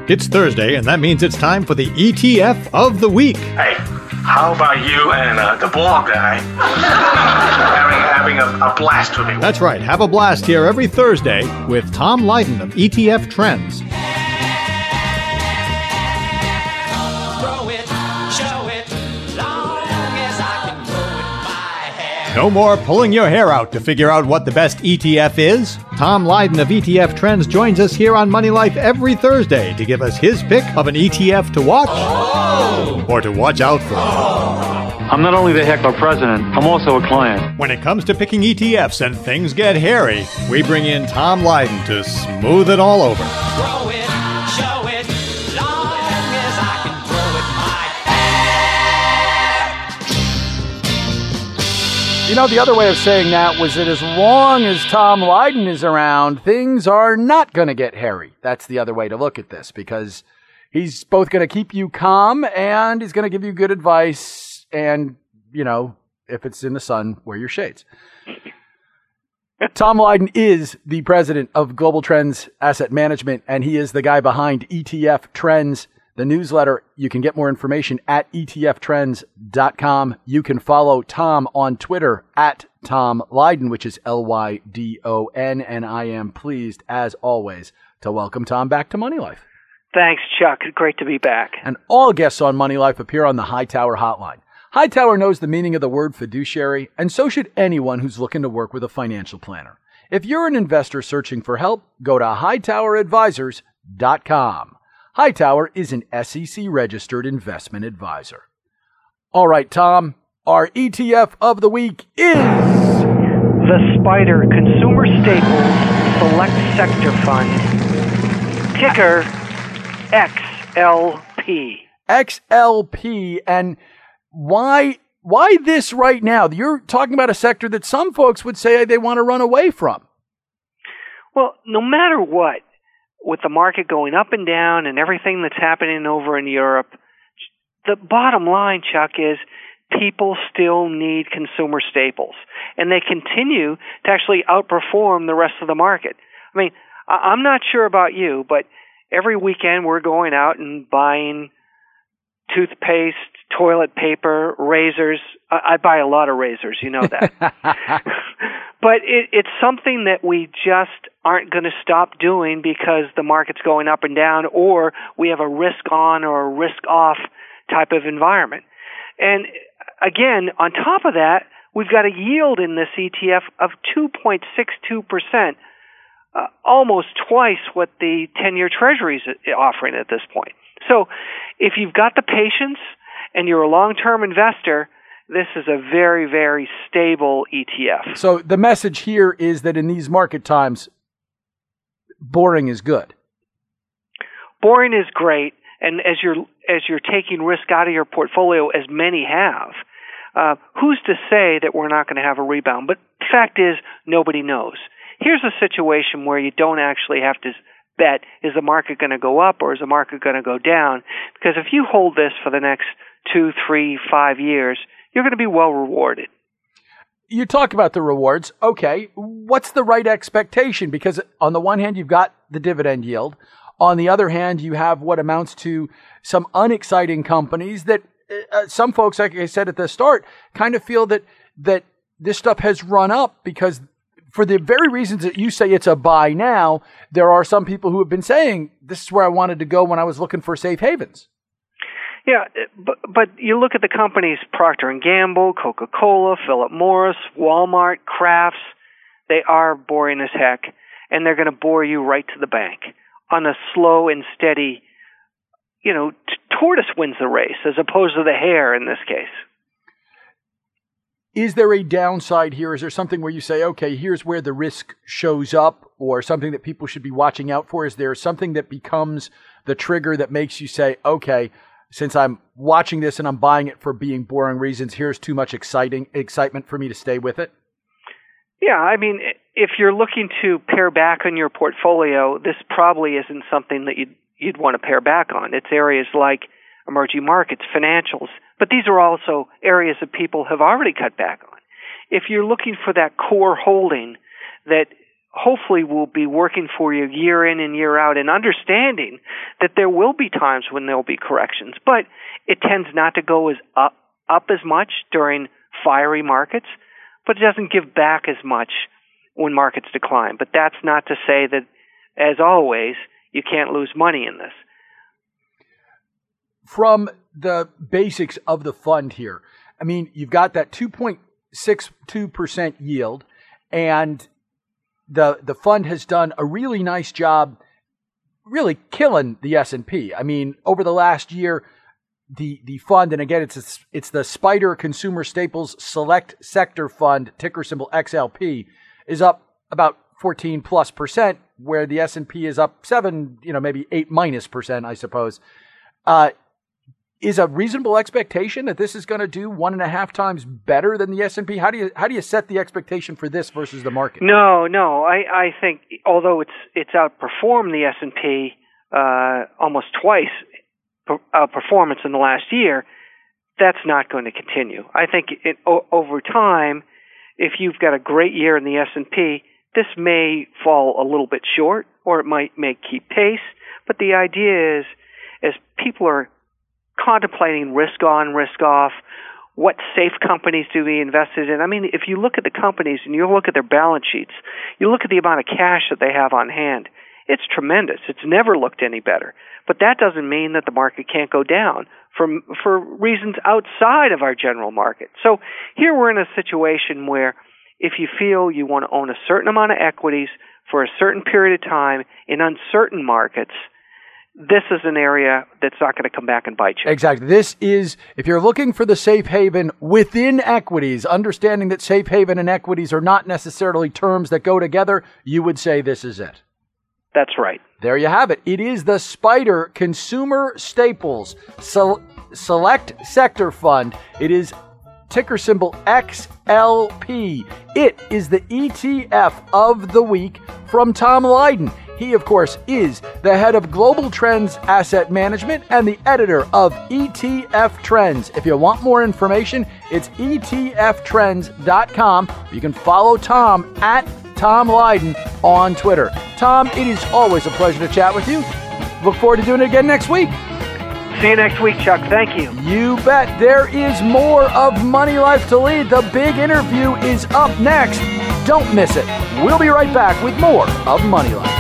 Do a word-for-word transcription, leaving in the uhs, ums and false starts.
It's Thursday, and that means it's time for the E T F of the week. Hey, how about you and uh, the ball guy having, having a, a blast with me? That's right. Have a blast here every Thursday with Tom Lydon of E T F Trends. No more pulling your hair out to figure out what the best E T F is. Tom Lydon of E T F Trends joins us here on Money Life every Thursday to give us his pick of an E T F to watch oh. or to watch out for. I'm not only the heckler president, I'm also a client. When it comes to picking E T Fs and things get hairy, we bring in Tom Lydon to smooth it all over. Throw it, show it, long as I can throw it my hair. You know, the other way of saying that was that as long as Tom Lydon is around, things are not going to get hairy. That's the other way to look at this, because he's both going to keep you calm and he's going to give you good advice. And, you know, if it's in the sun, wear your shades. Tom Lydon is the president of Global Trends Asset Management, and he is the guy behind E T F Trends, the newsletter. You can get more information at E T F trends dot com. You can follow Tom on Twitter at Tom Lydon, which is L Y D O N, and I am pleased, as always, to welcome Tom back to Money Life. Thanks, Chuck. Great to be back. And all guests on Money Life appear on the Hightower Hotline. Hightower knows the meaning of the word fiduciary, and so should anyone who's looking to work with a financial planner. If you're an investor searching for help, go to hightower advisors dot com. Hightower is an S E C-registered investment advisor. All right, Tom, our E T F of the week is... the SPDR Consumer Staples Select Sector Fund, ticker X L P. X L P, and... Why why this right now? You're talking about a sector that some folks would say they want to run away from. Well, no matter what, with the market going up and down and everything that's happening over in Europe, the bottom line, Chuck, is people still need consumer staples. And they continue to actually outperform the rest of the market. I mean, I'm not sure about you, but every weekend we're going out and buying toothpaste, toilet paper, razors. I, I buy a lot of razors, you know that. But it, it's something that we just aren't going to stop doing because the market's going up and down, or we have a risk on or a risk off type of environment. And again, on top of that, we've got a yield in this E T F of two point six two percent, uh, almost twice what the ten-year Treasury is offering at this point. So if you've got the patience and you're a long-term investor, this is a very, very stable E T F. So the message here is that in these market times, boring is good. Boring is great, and as you're as you're taking risk out of your portfolio, as many have, uh, who's to say that we're not going to have a rebound? But the fact is, nobody knows. Here's a situation where you don't actually have to bet, is the market going to go up or is the market going to go down? Because if you hold this for the next two, three, five years, you're going to be well rewarded. You talk about the rewards. Okay, what's the right expectation? Because on the one hand, you've got the dividend yield. On the other hand, you have what amounts to some unexciting companies that uh, some folks, like I said at the start, kind of feel that that this stuff has run up because for the very reasons that you say it's a buy now, there are some people who have been saying, this is where I wanted to go when I was looking for safe havens. Yeah, but, but you look at the companies, Procter and Gamble, Coca-Cola, Philip Morris, Walmart, Crafts, they are boring as heck, and they're going to bore you right to the bank on a slow and steady, you know, t- tortoise wins the race as opposed to the hare in this case. Is there a downside here? Is there something where you say, okay, here's where the risk shows up, or something that people should be watching out for? Is there something that becomes the trigger that makes you say, okay, since I'm watching this and I'm buying it for being boring reasons, here's too much exciting excitement for me to stay with it? Yeah, I mean, if you're looking to pare back on your portfolio, this probably isn't something that you'd, you'd want to pare back on. It's areas like emerging markets, financials, but these are also areas that people have already cut back on. If you're looking for that core holding that hopefully will be working for you year in and year out and understanding that there will be times when there will be corrections, but it tends not to go as up, up as much during fiery markets, but it doesn't give back as much when markets decline. But that's not to say that, as always, you can't lose money in this. From the basics of the fund here, I mean, you've got that two point six two percent yield, and the the fund has done a really nice job really killing the S and P. I mean, over the last year, the the fund, and again, it's a, it's the Spider Consumer Staples Select Sector Fund, ticker symbol X L P, is up about fourteen plus percent, where the S and P is up seven, you know, maybe eight minus percent, I suppose. Uh, is a reasonable expectation that this is going to do one and a half times better than the S and P? How do you how do you set the expectation for this versus the market? No, no. I, I think although it's it's outperformed the S and P uh, almost twice outperformance in the last year, that's not going to continue. I think it, o- over time, if you've got a great year in the S and P, this may fall a little bit short, or it might may keep pace. But the idea is, as people are contemplating risk on, risk off, what safe companies do we invested in? I mean, if you look at the companies and you look at their balance sheets, you look at the amount of cash that they have on hand, it's tremendous. It's never looked any better. But that doesn't mean that the market can't go down for, for reasons outside of our general market. So here we're in a situation where if you feel you want to own a certain amount of equities for a certain period of time in uncertain markets, this is an area that's not going to come back and bite you. Exactly. This is, if you're looking for the safe haven within equities, understanding that safe haven and equities are not necessarily terms that go together, you would say this is it. That's right. There you have it. It is the Spider Consumer Staples Sel- Select Sector Fund. It is ticker symbol X L P. It is the E T F of the week from Tom Lydon. He, of course, is the head of Global Trends Asset Management and the editor of E T F Trends. If you want more information, it's E T F trends dot com. You can follow Tom at Tom Lydon on Twitter. Tom, it is always a pleasure to chat with you. Look forward to doing it again next week. See you next week, Chuck. Thank you. You bet. There is more of Money Life to Lead. The big interview is up next. Don't miss it. We'll be right back with more of Money Life.